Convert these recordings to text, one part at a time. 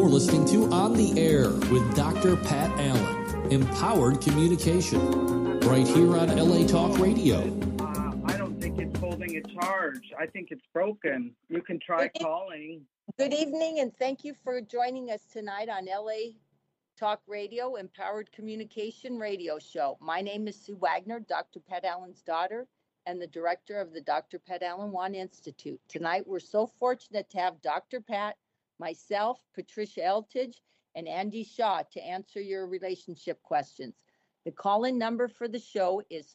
You're listening to On the Air with Dr. Pat Allen, Empowered Communication, right here on LA Talk Radio. I don't think it's holding a charge. I think it's broken. You can try calling. Good evening, and thank you for joining us tonight on LA Talk Radio, Empowered Communication Radio Show. My name is Sue Wagner, Dr. Pat Allen's daughter, and the director of the Dr. Pat Allen Wan Institute. Tonight, we're so fortunate to have Dr. Pat, myself, Patricia Eltidge, and Andy Shaw to answer your relationship questions. The call-in number for the show is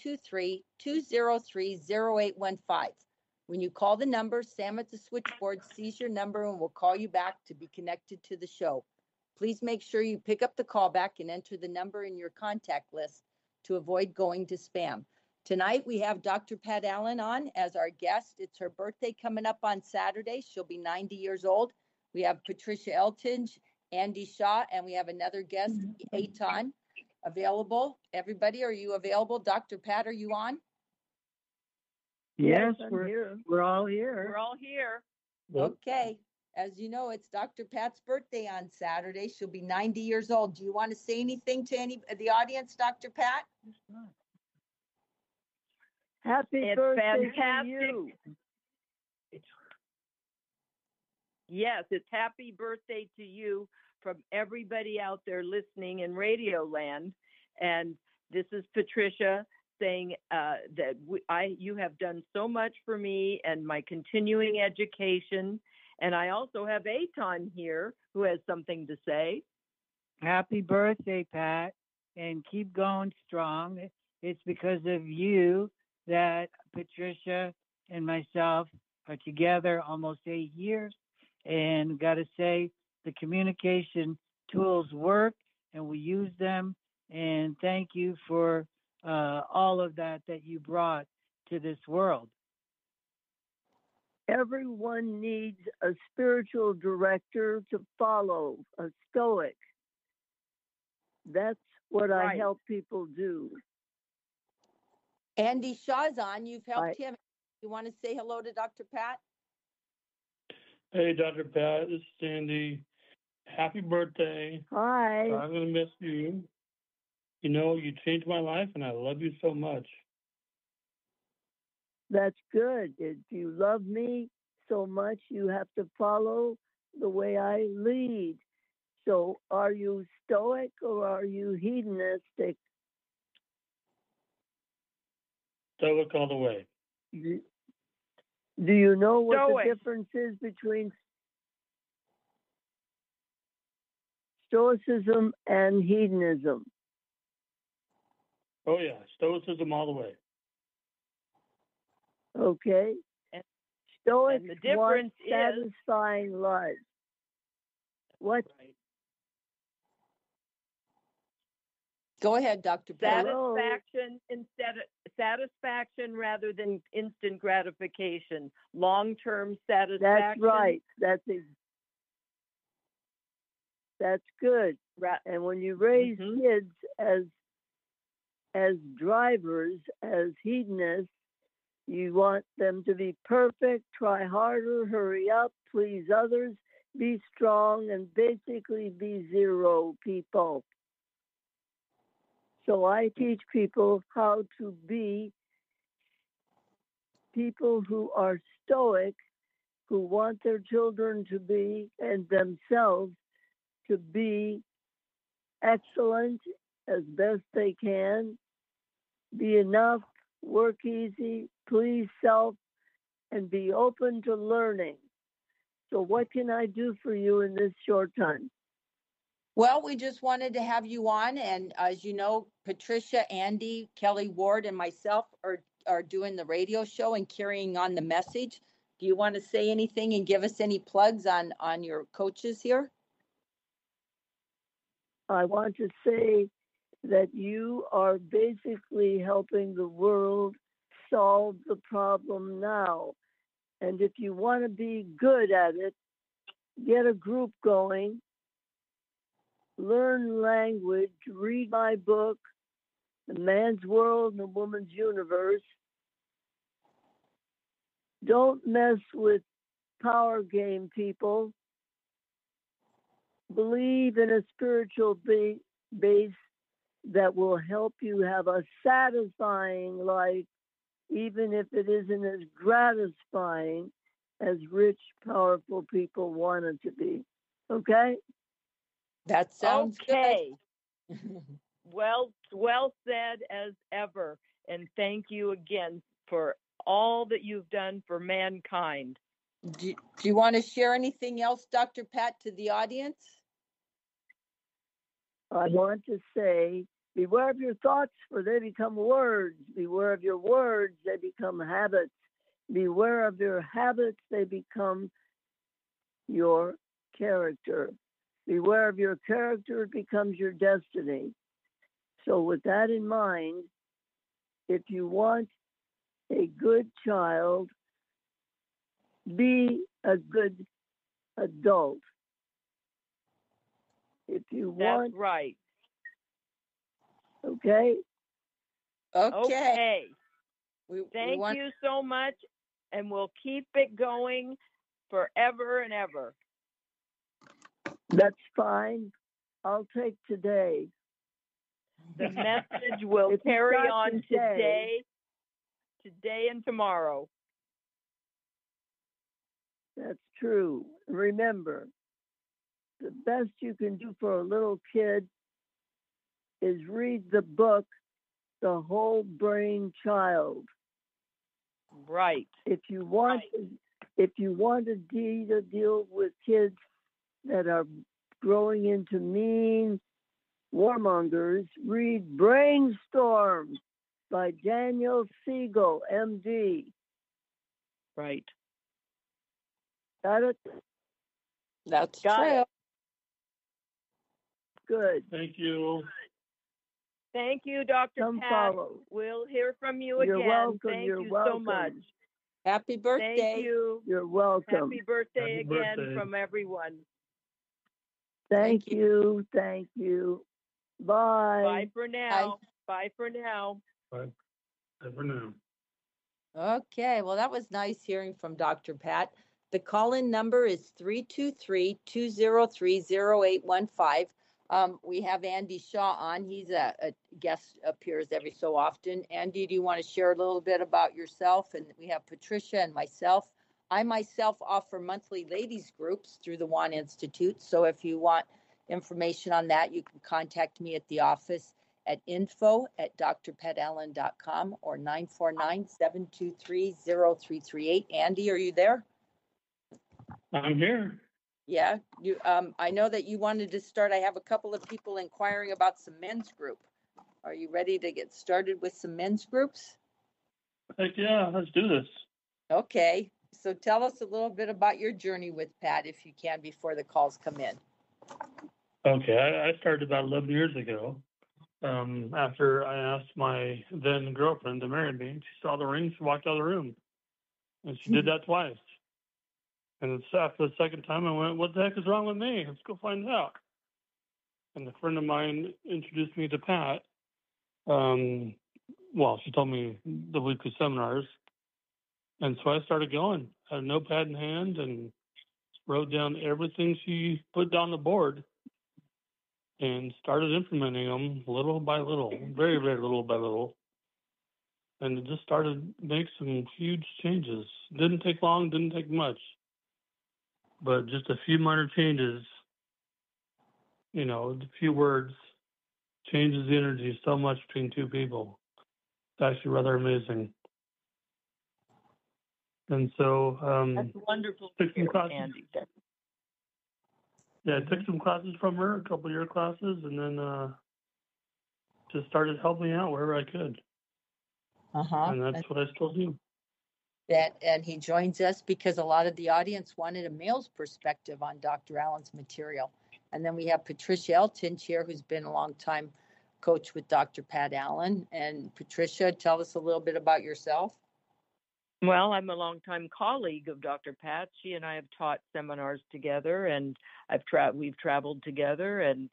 323-203-0815. When you call the number, Sam at the switchboard sees your number and will call you back to be connected to the show. Please make sure you pick up the call back and enter the number in your contact list to avoid going to spam. Tonight, we have Dr. Pat Allen on as our guest. It's her birthday coming up on Saturday. She'll be 90 years old. We have Patricia Eltidge, Andy Shaw, and we have another guest, Eitan, available. Everybody, are you available? Dr. Pat, are you on? Yes, we're all here. We're all here. Okay. As you know, it's Dr. Pat's birthday on Saturday. She'll be 90 years old. Do you want to say anything to the audience, Dr. Pat? Happy birthday to you. Yes, it's happy birthday to you from everybody out there listening in Radio Land. And this is Patricia saying that you have done so much for me and my continuing education. And I also have Eitan here who has something to say. Happy birthday, Pat, and keep going strong. It's because of you that Patricia and myself are together almost 8 years. And got to say, the communication tools work and we use them. And thank you for all of that you brought to this world. Everyone needs a spiritual director to follow, a stoic. That's what I help people do. Andy Shaw's on. You've helped him. You want to say hello to Dr. Pat? Hey, Dr. Pat, this is Andy. Happy birthday. Hi. I'm going to miss you. You know, you changed my life, and I love you so much. That's good. If you love me so much, you have to follow the way I lead. So are you stoic or are you hedonistic? Stoic all the way. Do you know what Stoic. the difference is between stoicism and hedonism? Oh, yeah. Stoicism all the way. Okay. And Stoics the difference want is satisfying lives. What? Right. Go ahead, Dr. Pat. Satisfaction rather than instant gratification. Long-term satisfaction. That's right. That's good. And when you raise kids as drivers, as hedonists, you want them to be perfect, try harder, hurry up, please others, be strong, and basically be zero people. So I teach people how to be people who are stoic, who want their children to be and themselves to be excellent as best they can, be enough, work easy, please self, and be open to learning. So what can I do for you in this short time? Well, we just wanted to have you on. And as you know, Patricia, Andy, Kelly Ward, and myself are doing the radio show and carrying on the message. Do you want to say anything and give us any plugs on your coaches here? I want to say that you are basically helping the world solve the problem now. And if you want to be good at it, get a group going, learn language, read my book, The Man's World and the Woman's Universe. Don't mess with power game people. believe in a spiritual base that will help you have a satisfying life, even if it isn't as gratifying as rich, powerful people want it to be. Okay? That sounds Okay. good. Well said as ever. And thank you again for all that you've done for mankind. Do you want to share anything else, Dr. Pat, to the audience? I want to say, beware of your thoughts, for they become words. Beware of your words, they become habits. Beware of your habits, they become your character. Beware of your character, it becomes your destiny. So with that in mind, if you want a good child, be a good adult. If you want, That's right. okay? Okay. Thank want... you so much, and we'll keep it going forever and ever. That's fine. I'll take today. The message will carry on today and tomorrow. That's true. Remember, the best you can do for a little kid is read the book, The Whole Brain Child. Right. If you want to deal with kids that are growing into mean warmongers, read Brainstorm by Daniel Siegel, MD. Right. Got it? That's Got true. it. Good. Thank you. Thank you, Dr. Come Pat. follow. We'll hear from you You're again. welcome. Thank You're you welcome. so much. Happy birthday. Thank you. You're welcome. Happy birthday Happy again birthday. from everyone. Thank you. Thank you. Bye. Bye for now. Bye for now. Bye. Bye for now. Okay, well, that was nice hearing from Dr. Pat. The call-in number is 323-203-0815. We have Andy Shaw on. He's a guest, appears every so often. Andy, do you want to share a little bit about yourself? And we have Patricia and myself. I myself offer monthly ladies groups through the Juan Institute. So if you want information on that, you can contact me at the office at info@drpatallen.com or 949-723-0338. Andy, are you there? I'm here. Yeah, you. I know that you wanted to start. I have a couple of people inquiring about some men's group. Are you ready to get started with some men's groups? Heck yeah, let's do this. Okay, so tell us a little bit about your journey with Pat, if you can, before the calls come in. Okay, I started about 11 years ago. After I asked my then girlfriend to marry me, she saw the ring, she walked out of the room. And she did that twice. And it's after the second time I went, what the heck is wrong with me? Let's go find out. And a friend of mine introduced me to Pat. She told me the weekly seminars. And so I started going. I had a notepad in hand and wrote down everything she put down the board and started implementing them little by little, very, very little by little. And it just started to make some huge changes. Didn't take long, didn't take much. But just a few minor changes, a few words, changes the energy so much between two people. It's actually rather amazing. And so, That's wonderful, took some classes. Andy. Yeah, I took some classes from her, a couple of year classes, and then just started helping out wherever I could. And that's what I still do. And he joins us because a lot of the audience wanted a male's perspective on Dr. Allen's material. And then we have Patricia Elton here, who's been a long time coach with Dr. Pat Allen. And Patricia, tell us a little bit about yourself. Well, I'm a longtime colleague of Dr. Pat. She and I have taught seminars together, and we've traveled together, and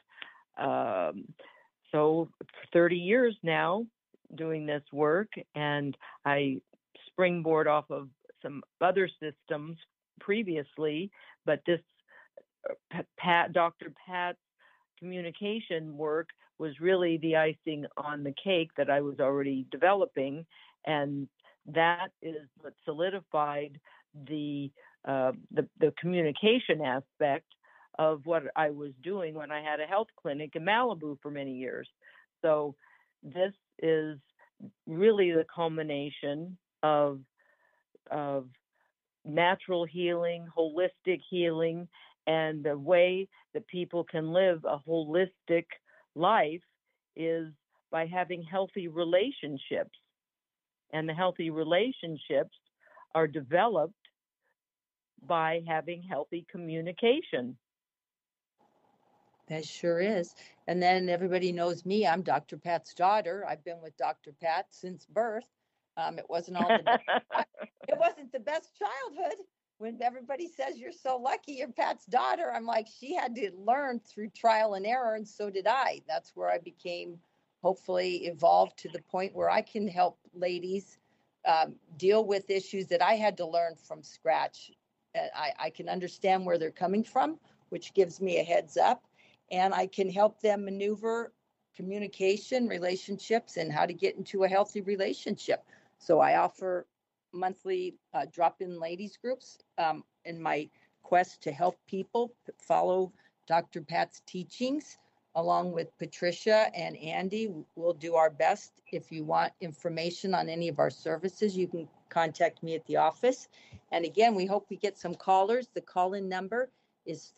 so for 30 years now doing this work, and I springboard off of some other systems previously, but this Dr. Pat's communication work was really the icing on the cake that I was already developing, and that is what solidified the communication aspect of what I was doing when I had a health clinic in Malibu for many years. So this is really the culmination of natural healing, holistic healing, and the way that people can live a holistic life is by having healthy relationships. And the healthy relationships are developed by having healthy communication. That sure is. And then everybody knows me. I'm Dr. Pat's daughter. I've been with Dr. Pat since birth. It wasn't it wasn't the best childhood. When everybody says you're so lucky you're Pat's daughter, I'm like, she had to learn through trial and error, and so did I. That's where I became, hopefully evolved to the point where I can help ladies deal with issues that I had to learn from scratch. I can understand where they're coming from, which gives me a heads up, and I can help them maneuver communication, relationships, and how to get into a healthy relationship. So I offer monthly drop-in ladies groups in my quest to help people follow Dr. Pat's teachings. Along with Patricia and Andy, we'll do our best. If you want information on any of our services, you can contact me at the office. And again, we hope we get some callers. The call-in number is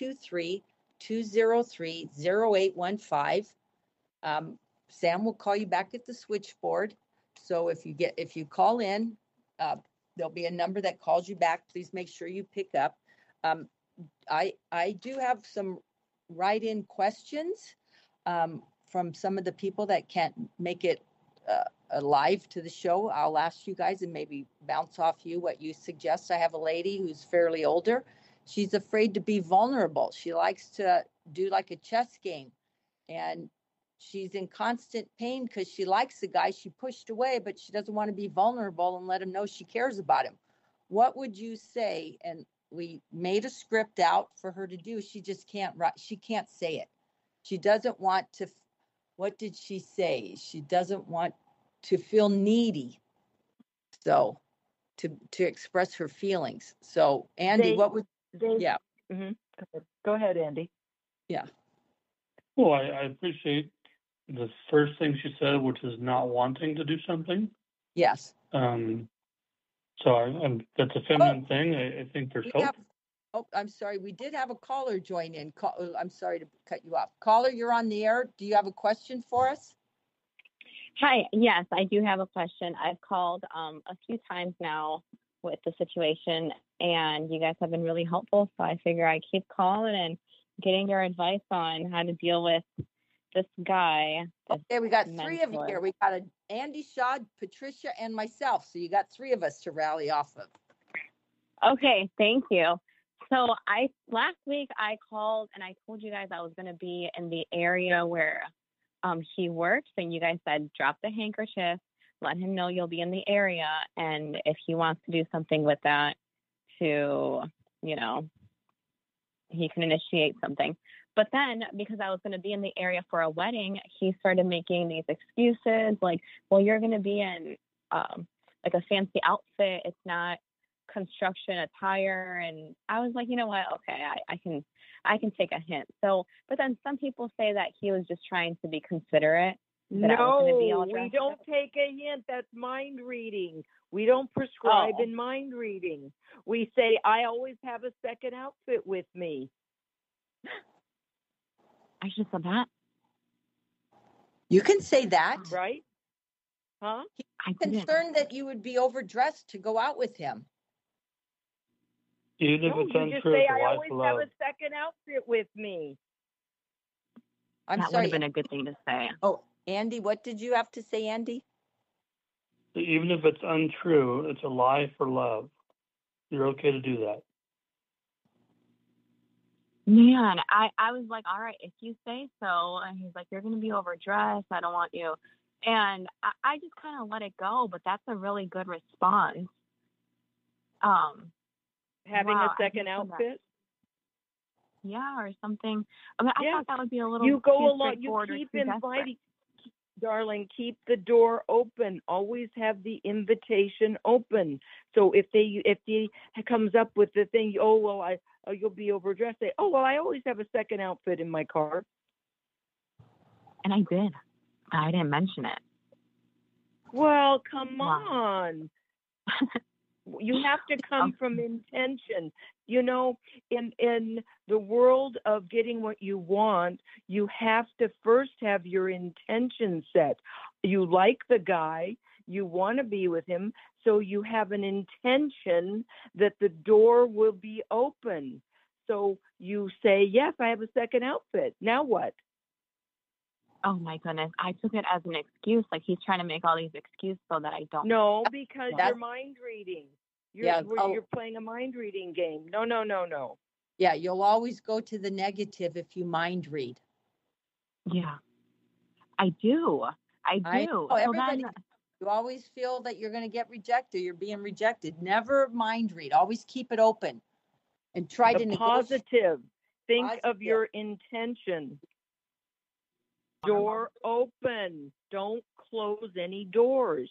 323-203-0815. Sam will call you back at the switchboard. So if you call in, there'll be a number that calls you back. Please make sure you pick up. I do have some write-in questions from some of the people that can't make it live to the show. I'll ask you guys and maybe bounce off you what you suggest. I have a lady who's fairly older. She's afraid to be vulnerable. She likes to do like a chess game, and she's in constant pain because she likes the guy she pushed away, but she doesn't want to be vulnerable and let him know she cares about him. What would you say? And we made a script out for her to do. She just can't write. She can't say it. She doesn't want to. What did she say? She doesn't want to feel needy. So to express her feelings. So Andy, what would? Yeah. Mm-hmm. Go ahead, Andy. Yeah. Well, I appreciate the first thing she said, which is not wanting to do something. Yes. So that's a feminine thing. I think there's hope. I'm sorry. We did have a caller join in. I'm sorry to cut you off. Caller, you're on the air. Do you have a question for us? Hi. Yes, I do have a question. I've called a few times now with the situation, and you guys have been really helpful. So I figure I keep calling and getting your advice on how to deal with this guy. Okay, we got three of you here. We got Andy Shaw, Patricia, and myself. So you got three of us to rally off of. Okay, thank you. So last week I called and I told you guys I was going to be in the area where he works, and you guys said drop the handkerchief, let him know you'll be in the area, and if he wants to do something with that, to he can initiate something. But then, because I was going to be in the area for a wedding, he started making these excuses like, well, you're going to be in like a fancy outfit. It's not construction attire. And I was like, you know what? Okay, I can take a hint. So, but then some people say that he was just trying to be considerate. No, we don't take a hint. That's mind reading. We don't prescribe in mind reading. We say, I always have a second outfit with me. I should have said that. You can say that. Right? Huh? I'm concerned that you would be overdressed to go out with him. Even if it's untrue, just say, I always have a second outfit with me. That would have been a good thing to say. Oh, Andy, what did you have to say, Andy? Even if it's untrue, it's a lie for love. You're okay to do that. Man, I was like, all right, if you say so. And he's like, you're going to be overdressed. I don't want you. And I just kind of let it go. But that's a really good response. Having a second outfit? Yeah, or something. I mean, I Yes. thought that would be a little You go too along, you straightforward or keep too desperate. inviting, darling, keep the door open. Always have the invitation open. So if he comes up with the thing, oh well, you'll be overdressed. Say, oh well, I always have a second outfit in my car. And I did. I didn't mention it. Well, come Wow. on. You have to come from intention. You know, in the world of getting what you want, you have to first have your intention set. You like the guy, you want to be with him, so you have an intention that the door will be open. So you say, yes, I have a second outfit. Now what? Oh my goodness. I took it as an excuse. Like he's trying to make all these excuses so that I don't. No, because That's- you're mind reading. Yeah, You're playing a mind reading game. No. Yeah, you'll always go to the negative if you mind read. Yeah. I do. I So know, everybody, then, you always feel that you're going to get rejected. You're being rejected. Never mind read. Always keep it open and try to The negotiate. positive. Think of Positive. your intention. Door open. Don't close any doors.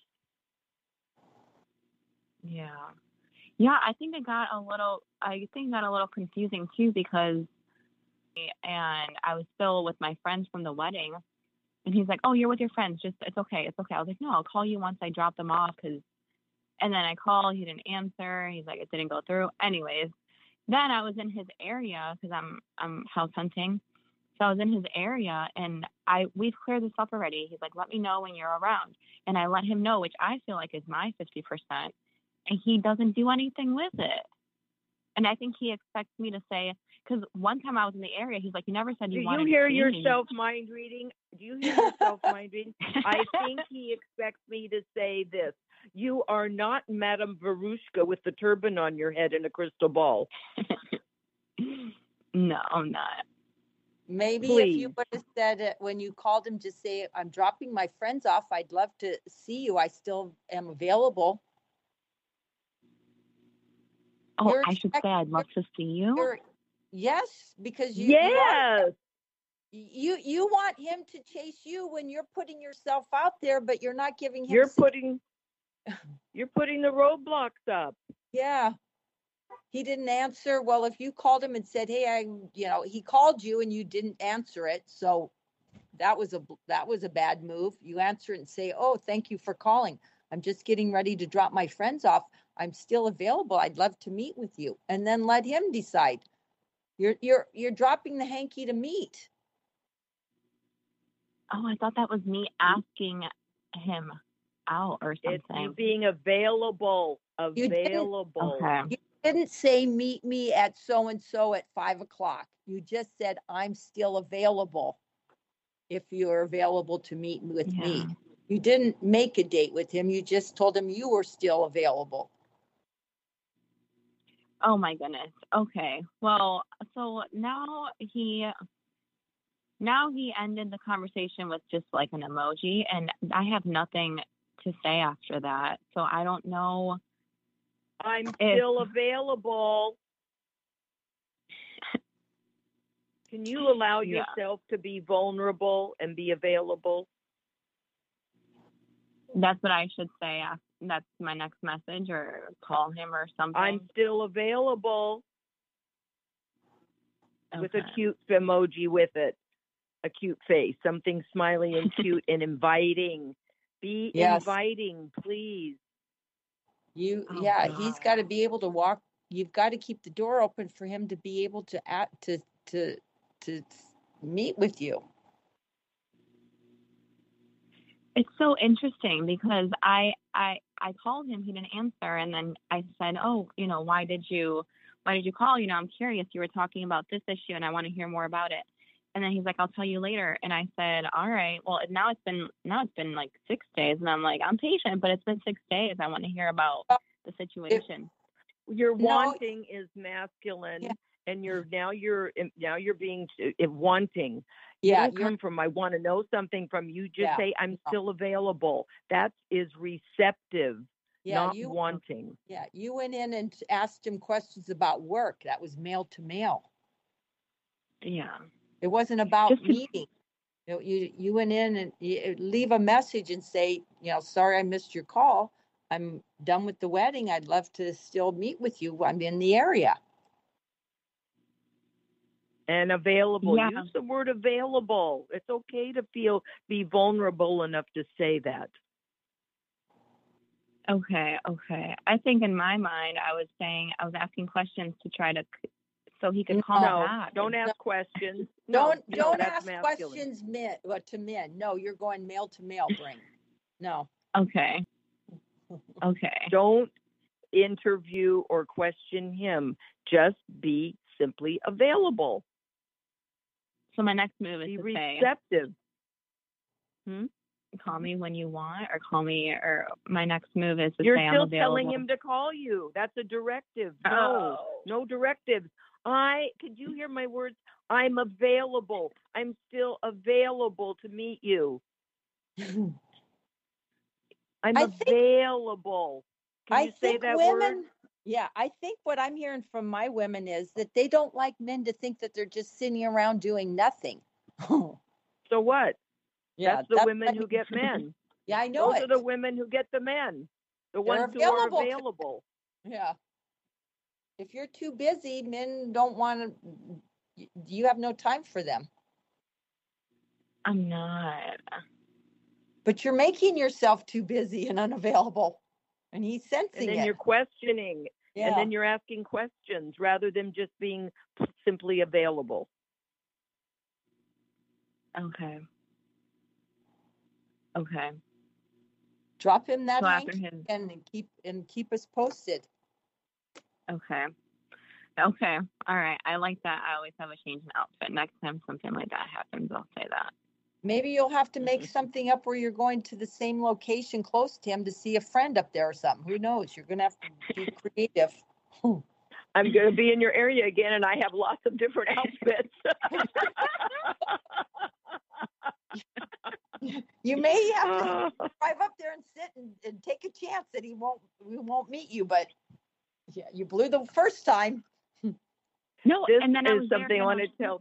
yeah. Yeah, I think it got a little confusing too because and I was still with my friends from the wedding and he's like, "Oh, you're with your friends. Just it's okay. It's okay." I was like, "No, I'll call you once I drop them off and then I call, he didn't answer. He's like, "It didn't go through." Anyways, then I was in his area cuz I'm house hunting. So I was in his area and we've cleared this up already. He's like, "Let me know when you're around." And I let him know, which I feel like is my 50%. And he doesn't do anything with it. And I think he expects me to say, because one time I was in the area, he's like, "You never said you wanted to see me." Do you hear yourself mind reading? Do you hear yourself mind reading? I think he expects me to say this. You are not Madame Verushka with the turban on your head and a crystal ball. No, I'm not. Maybe Please. if you would have said it when you called him, just say, "I'm dropping my friends off. I'd love to see you. I still am available." Oh, You're I should say I'd love to see you. Yes, because Yes. you want him to chase you when you're putting yourself out there, but you're not giving him. You're putting the roadblocks up. Yeah. He didn't answer. Well, if you called him and said, "Hey, he called you and you didn't answer it." So that was a bad move. You answer it and say, "Oh, thank you for calling. I'm just getting ready to drop my friends off. I'm still available. I'd love to meet with you." And then let him decide. You're dropping the hanky to meet. Oh, I thought that was me asking him out or something. It's you being available. Available. Okay. You didn't say meet me at so and so at 5:00. You just said I'm still available if you're available to meet with me. You didn't make a date with him. You just told him you were still available. Oh my goodness. Okay. Well, so now he ended the conversation with just like an emoji, and I have nothing to say after that. So I don't know. I'm still available. Can you allow yourself to be vulnerable and be available? That's what I should say. That's my next message, or call him or something. I'm still available. With a cute emoji with it. A cute face, something smiley and cute and inviting. Be inviting, please. He's got to be able to walk. You've got to keep the door open for him to be able to meet with you. It's so interesting because I called him, he didn't answer, and then I said, "Oh, why did you call? I'm curious. You were talking about this issue, and I want to hear more about it." And then he's like, "I'll tell you later." And I said, "All right. Well, now it's been like 6 days." And I'm like, "I'm patient, but it's been 6 days. I want to hear about the situation." Your wanting is masculine, and you're being wanting. Yeah, you don't come from I want to know something from you. Just say I'm still available. That is receptive, not wanting. Yeah, you went in and asked him questions about work. That was male to male. Yeah. It wasn't about Just to- meeting. You went in and you leave a message and say, sorry I missed your call. I'm done with the wedding. I'd love to still meet with you. I'm in the area. And available. Yeah. Use the word available. It's okay to be vulnerable enough to say that. Okay. I think in my mind, I was asking questions to try to, so he could call back. Don't ask questions. Don't that's ask masculine. questions to men. No, you're going male to male brain. No. Okay. Don't interview or question him. Just be simply available. So my next move is Be to receptive. say, call me when you want, or my next move is to You're say I'm still available. telling him to call you. That's a directive. No directives. Could you hear my words? I'm available. I'm still available to meet you. I'm available. Can you say that word? Yeah, I think what I'm hearing from my women is that they don't like men to think that they're just sitting around doing nothing. So what? Yeah, that's the women who get men. Yeah, I know. Those are the women who get the men. The ones who are available. Yeah. If you're too busy, men don't want to. You have no time for them. I'm not. But you're making yourself too busy and unavailable. And he's sensing it. And then you're questioning. Yeah. And then you're asking questions rather than just being simply available. Okay. Drop him that So hanky after his... and keep us posted. Okay. All right. I like that. I always have a change in outfit. Next time something like that happens, I'll say that. Maybe you'll have to make something up where you're going to the same location close to him to see a friend up there or something. Who knows? You're going to have to be creative. I'm going to be in your area again, and I have lots of different outfits. You may have to drive up there and sit and take a chance that we won't meet you, but yeah, you blew the first time. No, this and then is something I want to tell.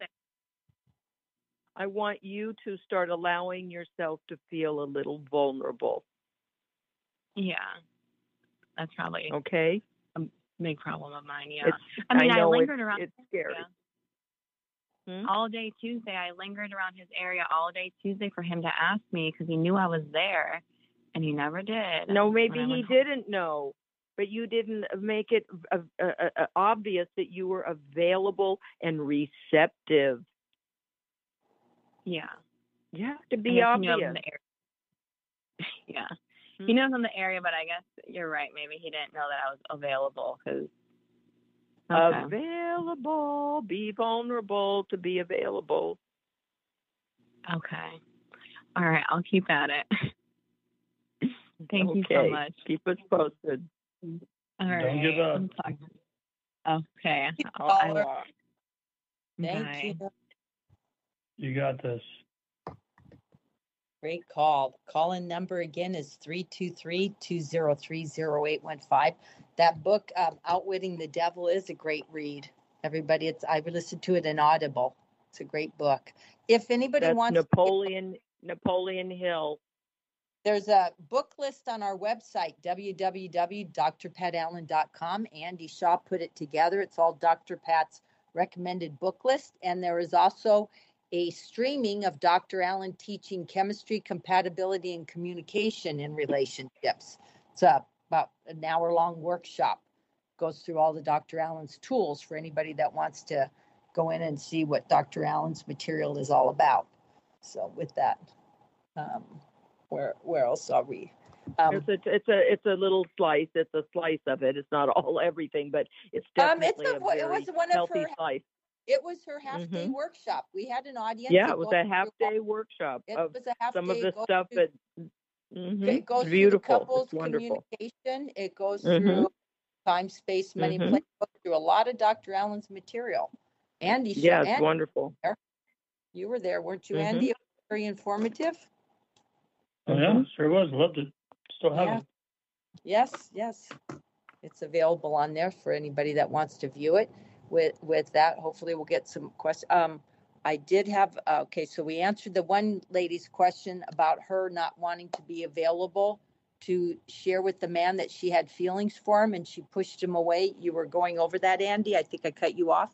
I want you to start allowing yourself to feel a little vulnerable. Yeah, that's probably okay. A big problem of mine. Yeah, I lingered around. It's scary. All day Tuesday, I lingered around his area all day Tuesday for him to ask me because he knew I was there, and he never did. No, maybe he didn't know, but you didn't make it obvious that you were available and receptive. Yeah. You have to be obvious. Yeah. He knows I'm in the area, but I guess you're right. Maybe he didn't know that I was available because. Available. Be vulnerable to be available. Okay. All right. I'll keep at it. Thank you so much. Keep us posted. All right. Don't give up. Okay. I will. Thank you. You got this. Great call. Call-in number again is 323-203-0815. That book, Outwitting the Devil, is a great read. Everybody, I listened to it in Audible. It's a great book. If anybody wants Napoleon Hill. There's a book list on our website, www.drpatallen.com. Andy Shaw put it together. It's all Dr. Pat's recommended book list. And there is also a streaming of Dr. Allen teaching chemistry, compatibility, and communication in relationships. It's about an hour-long workshop. Goes through all the Dr. Allen's tools for anybody that wants to go in and see what Dr. Allen's material is all about. So with that, where else are we? It's a little slice. It's a slice of it. It's not all everything, but it's definitely a very healthy slice. It was her half-day workshop. We had an audience. Yeah, it was a half-day workshop. It was a half-day. Some of the stuff that it goes beautiful. through the couples it's wonderful. Communication. It goes through time, space, money, play. It goes through a lot of Dr. Allen's material. Andy, it's wonderful. You were there, weren't you, Andy? It was very informative. Oh yeah, sure was. Loved it. Still have it. Yes. It's available on there for anybody that wants to view it. With that, hopefully we'll get some questions. I did have, okay, so we answered the one lady's question about her not wanting to be available to share with the man that she had feelings for him and she pushed him away. You were going over that, Andy. I think I cut you off.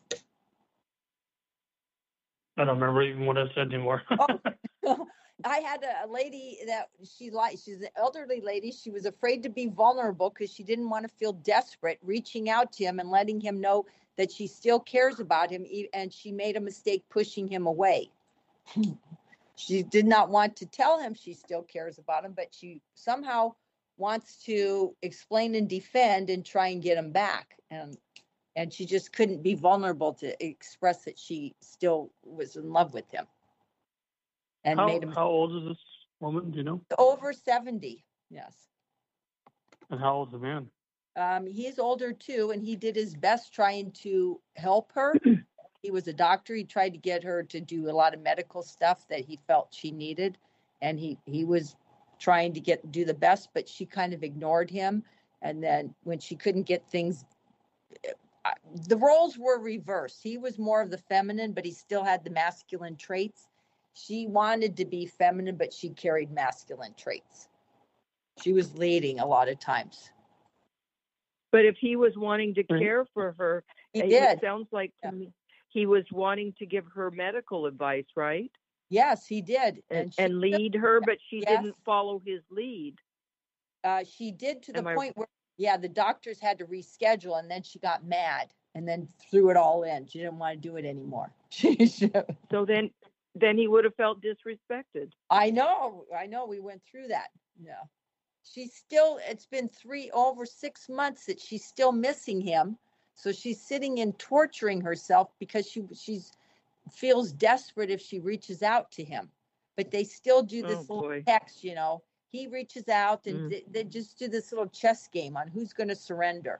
I don't remember even what I said anymore. Oh, I had a lady that she's an elderly lady. She was afraid to be vulnerable because she didn't want to feel desperate, reaching out to him and letting him know that she still cares about him. And she made a mistake pushing him away. She did not want to tell him she still cares about him, but she somehow wants to explain and defend and try and get him back. And she just couldn't be vulnerable to express that she still was in love with him. And how old is this woman? Do you know? Over 70, yes. And how old is the man? He's older too, and he did his best trying to help her. He was a doctor. He tried to get her to do a lot of medical stuff that he felt she needed, and he was trying to do the best, but she kind of ignored him. And then when she couldn't get things, the roles were reversed. He was more of the feminine, but he still had the masculine traits. She wanted to be feminine, but she carried masculine traits. She was leading a lot of times. But if he was wanting to care for her, it sounds like to me he was wanting to give her medical advice, right? Yes, he did. And lead her, but she didn't follow his lead. She did to the point where, the doctors had to reschedule, and then she got mad and then threw it all in. She didn't want to do it anymore. So then he would have felt disrespected. I know. We went through that. Yeah. It's been over 6 months that she's still missing him. So she's sitting and torturing herself because she feels desperate if she reaches out to him. But they still do this little text, He reaches out and they just do this little chess game on who's going to surrender.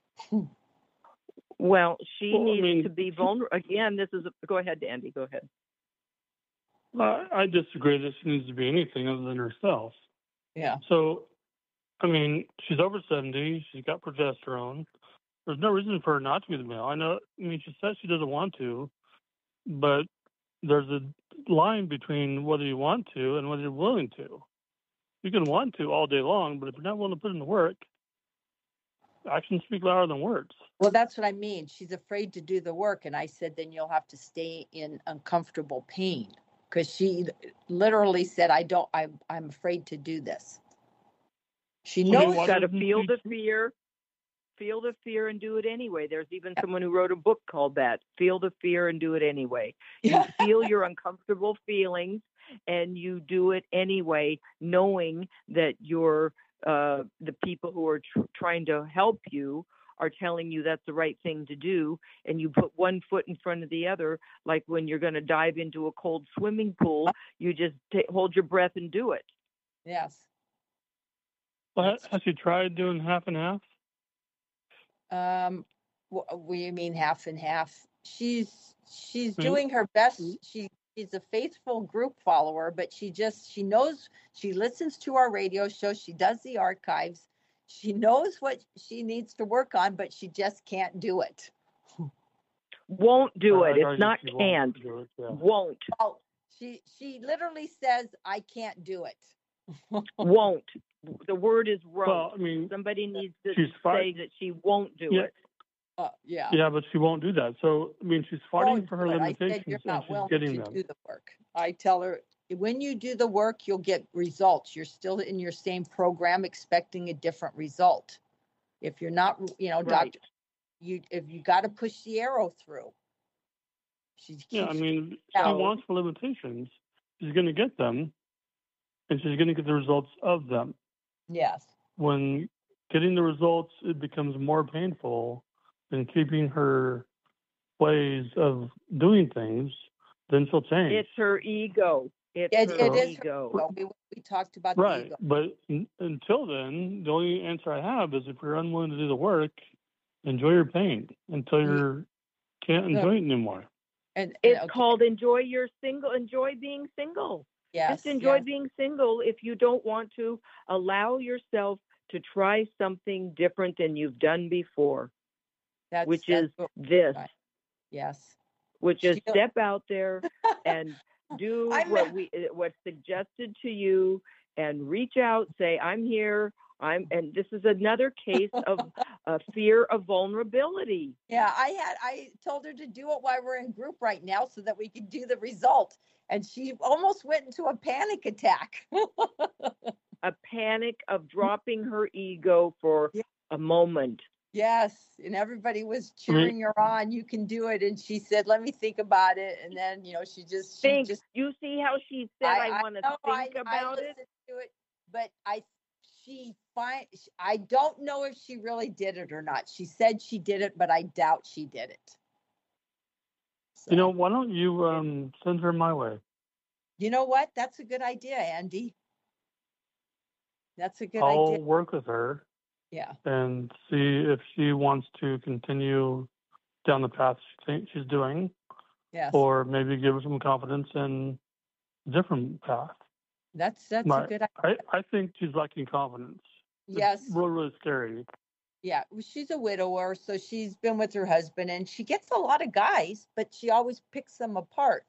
Well, she needs to be vulnerable. Again, go ahead, Andy. Go ahead. I disagree that she needs to be anything other than herself. Yeah. So, she's over 70. She's got progesterone. There's no reason for her not to be the male. She says she doesn't want to, but there's a line between whether you want to and whether you're willing to. You can want to all day long, but if you're not willing to put in the work, actions speak louder than words. Well, that's what I mean. She's afraid to do the work. And I said, then you'll have to stay in uncomfortable pain. Because she literally said, I'm afraid to do this. She knows. You've got to feel the fear and do it anyway. There's even someone who wrote a book called that, Feel the Fear and Do It Anyway. You feel your uncomfortable feelings and you do it anyway, knowing that the people who are trying to help you are telling you that's the right thing to do, and you put one foot in front of the other, like when you're going to dive into a cold swimming pool, you just hold your breath and do it. Yes. Well, has she tried doing half and half? What do you mean half and half? She's doing her best. She's a faithful group follower, but she knows, she listens to our radio show. She does the archives. She knows what she needs to work on, but she just can't do it. Won't do it. It's not can't. Won't. Well, she literally says, I can't do it. Won't. The word is won't. Well, somebody needs to say that she won't do it. Yeah. Yeah, but she won't do that. So, she's fighting for her limitations. I said you're not willing getting to them. do the work. I tell her, when you do the work, you'll get results. You're still in your same program expecting a different result. If you're not, right. doctor, if you got to push the arrow through. She wants the limitations. She's going to get them, and she's going to get the results of them. Yes. When getting the results, it becomes more painful than keeping her ways of doing things, then she'll change. It's her ego. It is ego. We talked about the ego. But until then, the only answer I have is if you're unwilling to do the work, enjoy your pain until you can't enjoy it anymore. And it's called enjoy being single. Yes. Just enjoy being single if you don't want to allow yourself to try something different than you've done before, which is this. Right. Yes. which is She don't- step out there and do I'm- what's suggested to you, and reach out, say, I'm here. And this is another case of fear of vulnerability. Yeah, I told her to do it while we're in group right now so that we could do the result. And she almost went into a panic attack. A panic of dropping her ego for Yeah. a moment. Yes, and everybody was cheering her on. You can do it. And she said, "Let me think about it." And then, she just You see how she said, I want to know, think I about it? listened to it, but I don't know if she really did it or not. She said she did it, but I doubt she did it. So, Why don't you send her my way? you know what? That's a good idea, Andy. That's a good I'll idea. work with her Yeah. and see if she wants to continue down the path she thinks she's doing, Yes. or maybe give her some confidence in a different path. That's a good idea. I think she's lacking confidence. Yes. It's really, really scary. Yeah. She's a widower, so she's been with her husband, and she gets a lot of guys, but she always picks them apart.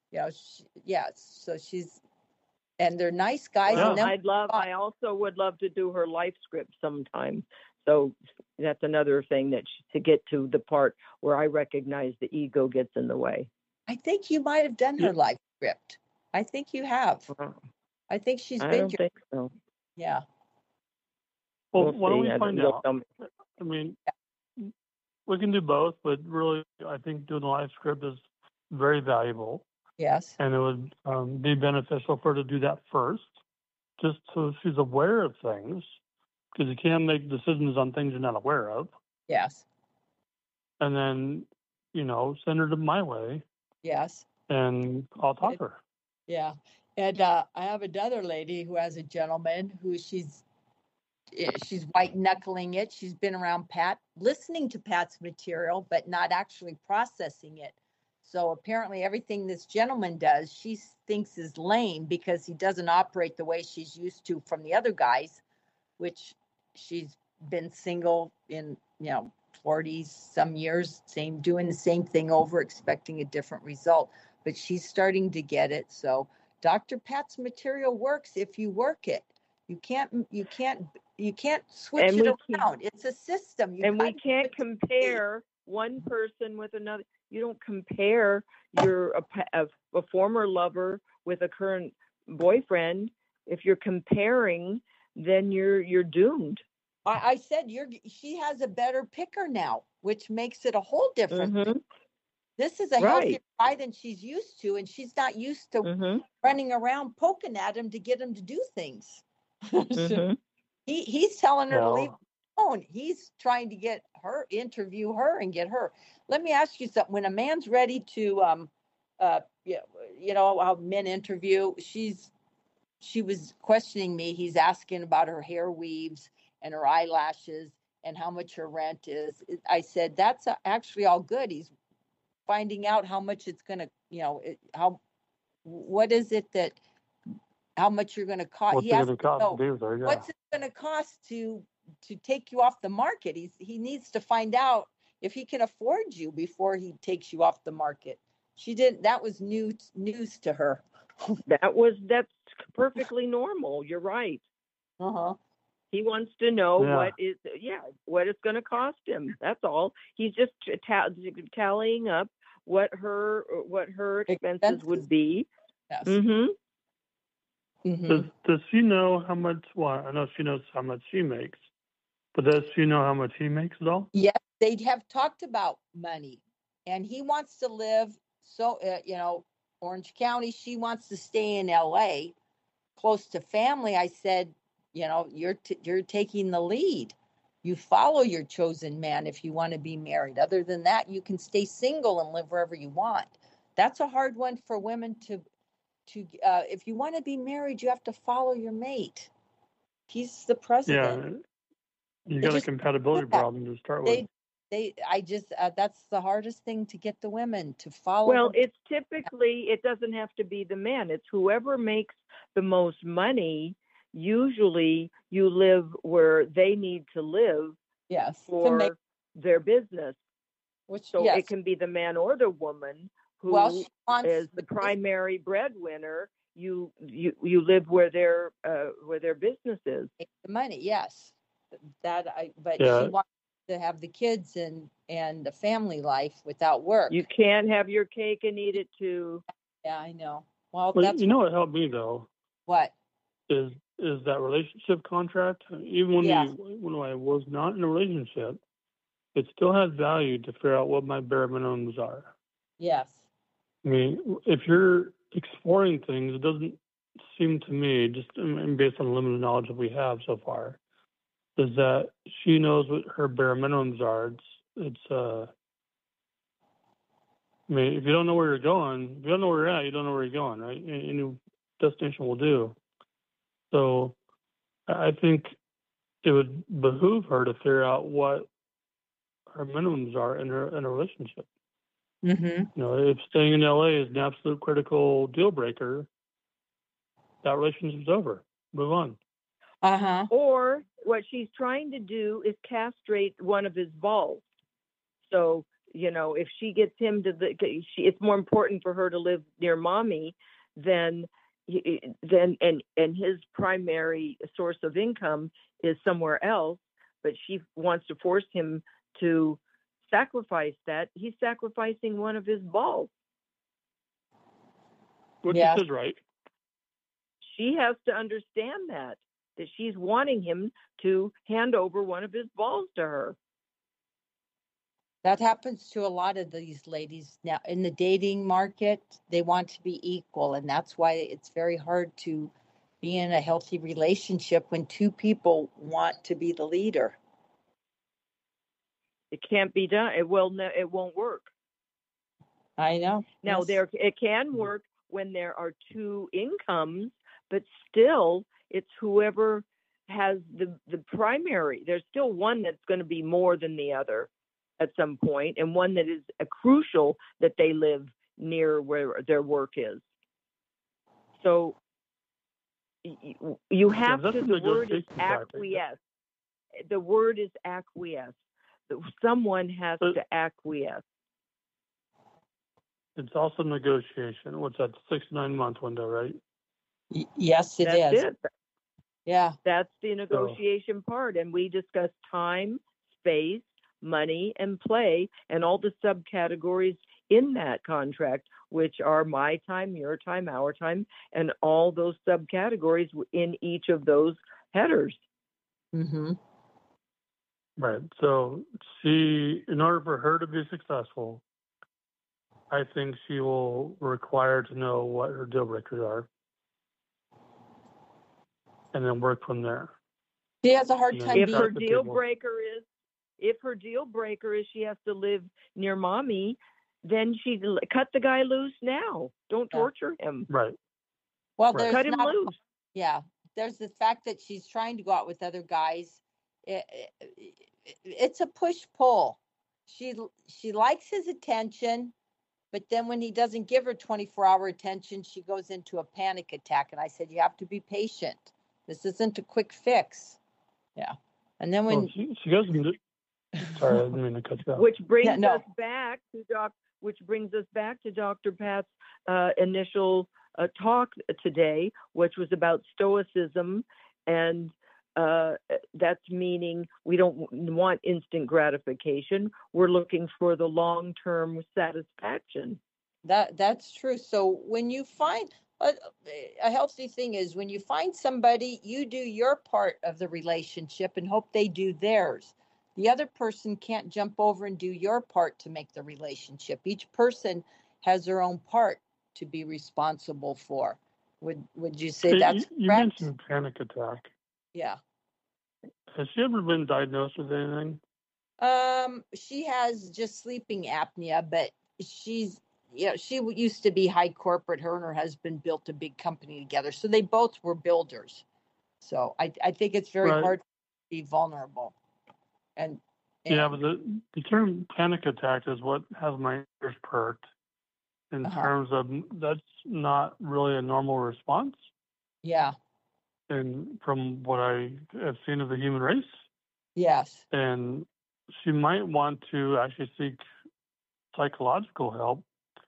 So and they're nice guys. Well, And then I also would love to do her life script sometime. So that's another thing to get to the part where I recognize the ego gets in the way. I think you might have done her life script. I think you have. I think she's I been. don't think so. Yeah. Well, We'll why don't see. we find You'll out? tell me. I mean, we can do both, but really, I think doing the live script is very valuable. Yes. And it would be beneficial for her to do that first, just so she's aware of things, because you can't make decisions on things you're not aware of. Yes. And then, send her to my way, Yes. and I'll talk to her. Yeah. And I have another lady who has a gentleman who she's white knuckling it. She's been around Pat, listening to Pat's material, but not actually processing it. So apparently everything this gentleman does, she thinks is lame because he doesn't operate the way she's used to from the other guys, which she's been single in, 40 some years, doing the same thing over, expecting a different result. But she's starting to get it. So Dr. Pat's material works if you work it. You can't switch it around. It's a system. We can't compare one person with another. You don't compare a former lover with a current boyfriend. If you're comparing, then you're doomed. I said she has a better picker now, which makes it a whole different thing. This is a healthier guy than she's used to, and she's not used to running around poking at him to get him to do things. He's telling her to leave alone. He's trying to get her, interview her, and get her. Let me ask you something. When a man's ready to, how men interview, she was questioning me. He's asking about her hair weaves and her eyelashes and how much her rent is. I said, that's actually all good. He's finding out how much it's going to, what is it that, how much you're going to cost. What's it going to cost to do there? Yeah. What's it going to cost to take you off the market? He needs to find out if he can afford you before he takes you off the market. She didn't. That was news to her. That's perfectly normal. You're right. He wants to know what it's going to cost him. That's all. He's just tallying up what her expenses would be. Yes. Does she know how much? Well, I know she knows how much she makes, but does she know how much he makes at all? Yes, they have talked about money, and he wants to live Orange County. She wants to stay in LA, close to family. I said, you're taking the lead. You follow your chosen man if you want to be married. Other than that, you can stay single and live wherever you want. That's a hard one for women to if you want to be married, you have to follow your mate. He's the president. Yeah, you got a compatibility problem to start with. That's the hardest thing to get the women to follow. Well, it's typically, it doesn't have to be the man. It's whoever makes the most money. Usually you live where they need to live for their business. It can be the man or the woman, who Well, she wants is the primary breadwinner, you live where their business is. make the money. Yes, but Yeah. she wants to have the kids and the family life without work. You can't have your cake and eat it too. Yeah, I know. Well, But that's you know what helped me though what. is that relationship contract. Even when Yes. when I was not in a relationship, it still has value to figure out what my bare minimums are. Yes. I mean, if you're exploring things, it doesn't seem to me, just based on the limited knowledge that we have so far, is that she knows what her bare minimums are. I mean, if you don't know where you're going, if you don't know where you're at, you don't know where you're going, right? Any destination will do. So I think it would behoove her to figure out what her minimums are in a relationship. Mm-hmm. You know, if staying in LA is an absolute critical deal breaker, that relationship's over. Move on. Uh-huh. Or what she's trying to do is castrate one of his balls. So, you know, if she gets him to it's more important for her to live near mommy than and his primary source of income is somewhere else, but she wants to force him to sacrifice that. He's sacrificing one of his balls. Which Yes. is right. She has to understand that she's wanting him to hand over one of his balls to her. That happens to a lot of these ladies now in the dating market. They want to be equal, and that's why it's very hard to be in a healthy relationship when two people want to be the leader. It can't be done. It won't work. I know. Now Yes. it can work when there are two incomes, but still it's whoever has the primary. There's still one that's going to be more than the other at some point, and one that is crucial that they live near where their work is. So you have to, the word is acquiesce. The word is acquiesce. Someone has to acquiesce. It's also negotiation. What's that, 6 to 9 month window, right? Yes, it That's is. it. Yeah. That's the negotiation part. And we discussed time, space, money, and play, and all the subcategories in that contract, which are my time, your time, our time, and all those subcategories in each of those headers. Mm-hmm. Right. So in order for her to be successful, I think she will require to know what her deal breakers are and then work from there. She has a hard time If her deal breaker is she has to live near mommy, then she cut the guy loose now. Don't torture him. Right. Well, there's cut him loose. Yeah. There's the fact that she's trying to go out with other guys. It's a push-pull. She likes his attention, but then when he doesn't give her 24-hour attention, she goes into a panic attack. And I said, you have to be patient. This isn't a quick fix. Yeah. And then when she goes into, sorry, I didn't mean to cut you off. Which brings us back to Dr. Pat's initial talk today, which was about stoicism, and that's meaning we don't want instant gratification. We're looking for the long-term satisfaction. That's true. So when you find a healthy thing is when you find somebody, you do your part of the relationship and hope they do theirs. The other person can't jump over and do your part to make the relationship. Each person has their own part to be responsible for. Would you say that's correct? You mentioned panic attack. Yeah. Has she ever been diagnosed with anything? She has just sleeping apnea, but she used to be high corporate. Her and her husband built a big company together. So they both were builders. So I think it's very hard to be vulnerable. And yeah, but the term panic attack is what has my ears perked in terms of that's not really a normal response. Yeah. And from what I have seen of the human race. Yes. And she might want to actually seek psychological help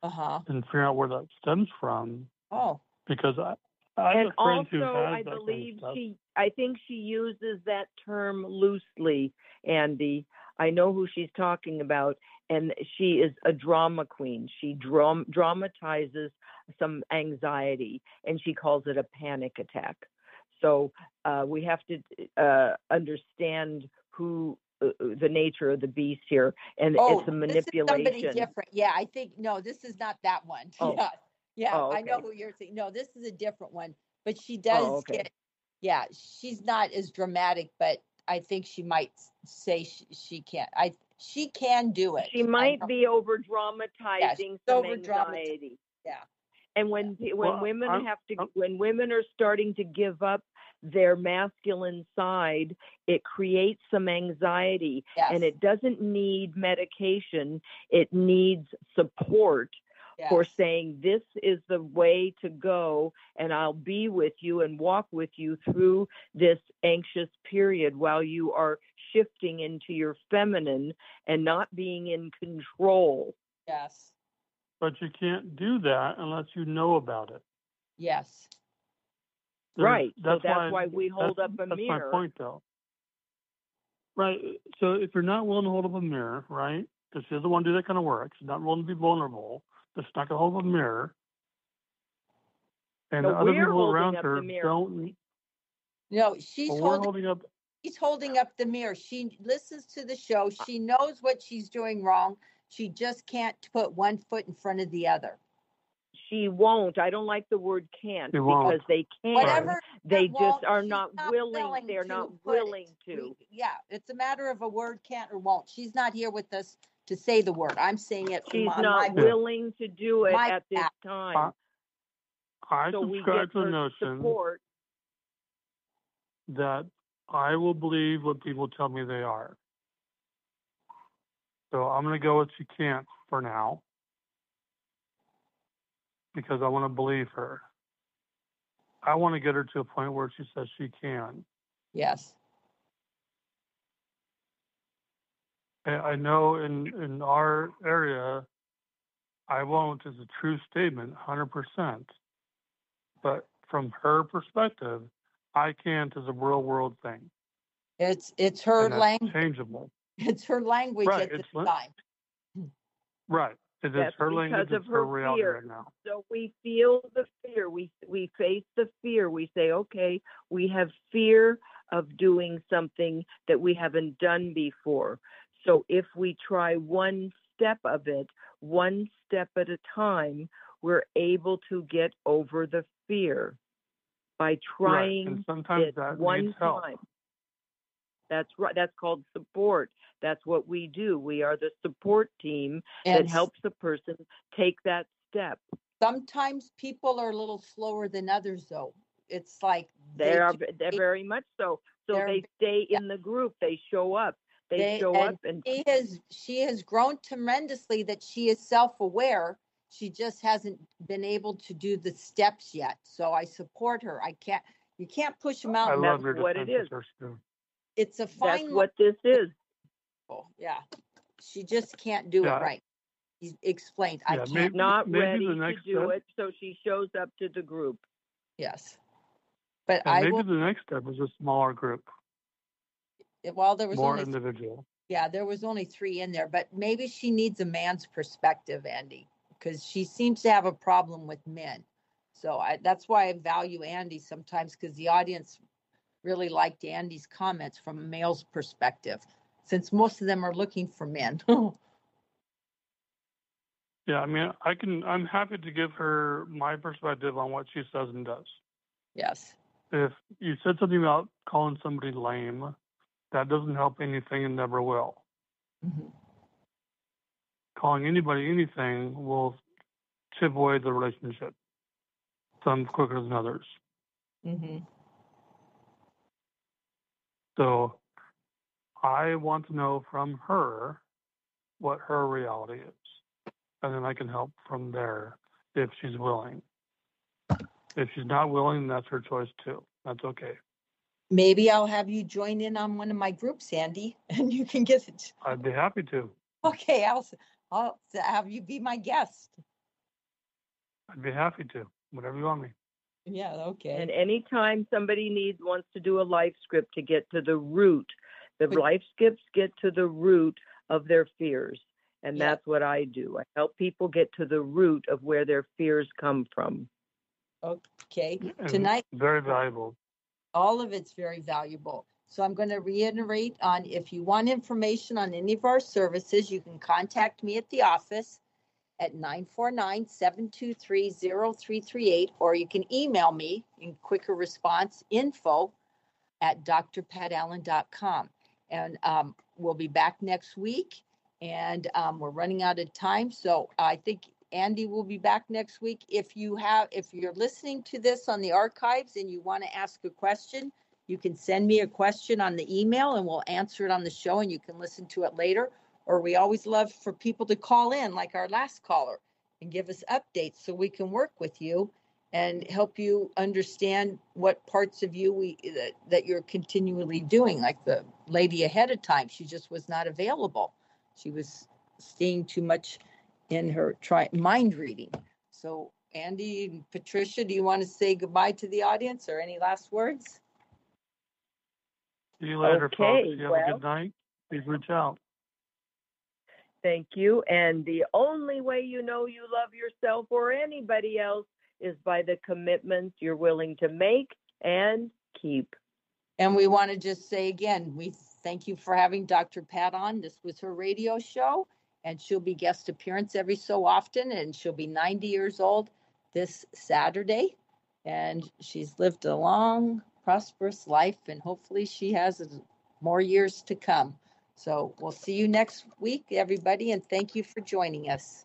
and figuring out where that stems from. Oh, Because I have And a friend who also, has I that believe kind of stuff. I think she uses that term loosely, Andy. I know who she's talking about, and she is a drama queen. She dramatizes some anxiety, and she calls it a panic attack. So we have to understand who the nature of the beast here, and it's a this is somebody manipulation. different. Yeah, I think, no, this is not that one. Oh. Yeah, yeah, Oh, I know okay. who you're saying. No, this is a different one, but she does okay. get, yeah, she's not as dramatic, but I think she might say she can't. She can do it. She might be over dramatizing some over-dramatized. anxiety. Yeah. And when Well, women when women are starting to give up their masculine side, it creates some anxiety, Yes. and it doesn't need medication. It needs support for Yes. saying, this is the way to go, and I'll be with you and walk with you through this anxious period while you are shifting into your feminine and not being in control. Yes. but you can't do that unless you know about it. Yes. Right. So that's why we hold up a That's mirror. my point, though. Right. So if you're not willing to hold up a mirror, right? Because she doesn't want to do that kind of work. She's not willing to be vulnerable. She's not going to hold up a mirror. And No, the other we're people holding around up her the mirror. don't. No, she's Well, we're holding up. she's holding up the mirror. She listens to the show. She knows what she's doing wrong. She just can't put one foot in front of the other. She won't. I don't like the word can't, She won't. because they can't. Whatever. They that just won't, are she's not willing. They're to not put it. willing to. Yeah, it's a matter of a word can't or won't. She's not here with us to say the word. I'm saying it from She's my not willing to do it my at this back. time. I So we subscribe get to the her notion support. that I will believe what people tell me they are. So I'm going to go with she can't for now, because I want to believe her. I want to get her to a point where she says she can. Yes. And I know in our area, I won't is a true statement, 100%. But from her perspective, I can't is a real world thing. It's her And that's language. changeable. It's her language Right, at this it's time. Right. It is That's her language, because of it's her her reality fear. right now. So we feel the fear. We face the fear. We say, okay, we have fear of doing something that we haven't done before. So if we try one step of it, one step at a time, we're able to get over the fear by trying Right. And sometimes it that one needs help. time. That's right. That's called support. That's what we do. We are the support team that And helps a person take that step. sometimes people are a little slower than others, though. It's like They're very much so. So they're- they stay in the group. They show up. They show up, and she has grown tremendously. That she is self-aware. She just hasn't been able to do the steps yet. So I support her. You can't push them out. I love that's your what it defense is. of her, Stu. It's a fine. That's what this is. Yeah, she just can't do Yeah. it right. He explained. I Yeah, can't. Not maybe ready the to next do step- it, so she shows up to the group. Yes, but And I maybe will. the next step is a smaller group, Well, there was more only individual. there was only 3 in there, but maybe she needs a man's perspective, Andy, because she seems to have a problem with men. So that's why I value Andy sometimes, because the audience really liked Andy's comments from a male's perspective, since most of them are looking for men. Yeah, I mean, I'm happy to give her my perspective on what she says and does. Yes. If you said something about calling somebody lame, that doesn't help anything and never will. Mm-hmm. Calling anybody anything will chip away the relationship, some quicker than others. Mm-hmm. So I want to know from her what her reality is. And then I can help from there if she's willing. If she's not willing, that's her choice too. That's okay. Maybe I'll have you join in on one of my groups, Andy, and you can get it. I'd be happy to. Okay, I'll have you be my guest. I'd be happy to. Whatever you want me. Yeah, okay. And anytime somebody wants to do a life script to get to the root, the life scripts get to the root of their fears. And Yeah. that's what I do. I help people get to the root of where their fears come from. Okay. And Tonight, very valuable. all of it's very valuable. So I'm going to reiterate on if you want information on any of our services, you can contact me at the office at 949-723-0338, or you can email me in quicker response, info@drpatallen.com. And we'll be back next week, and we're running out of time. So I think Andy will be back next week. If you're listening to this on the archives and you want to ask a question, you can send me a question on the email and we'll answer it on the show and you can listen to it later. Or we always love for people to call in like our last caller and give us updates so we can work with you and help you understand what parts of you that you're continually doing. Like the lady ahead of time, she just was not available. She was seeing too much in her mind reading. So Andy and Patricia, do you want to say goodbye to the audience or any last words? See you later, Okay, folks. You have a well- good night. Please reach out. Thank you. And the only way you know you love yourself or anybody else is by the commitments you're willing to make and keep. And we want to just say again, we thank you for having Dr. Pat on. This was her radio show, and she'll be guest appearance every so often, and she'll be 90 years old this Saturday. And she's lived a long, prosperous life, and hopefully she has more years to come. So we'll see you next week, everybody, and thank you for joining us.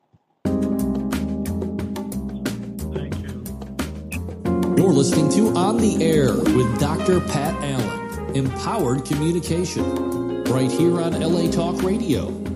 Thank you. You're listening to On the Air with Dr. Pat Allen, Empowered Communication, right here on LA Talk Radio.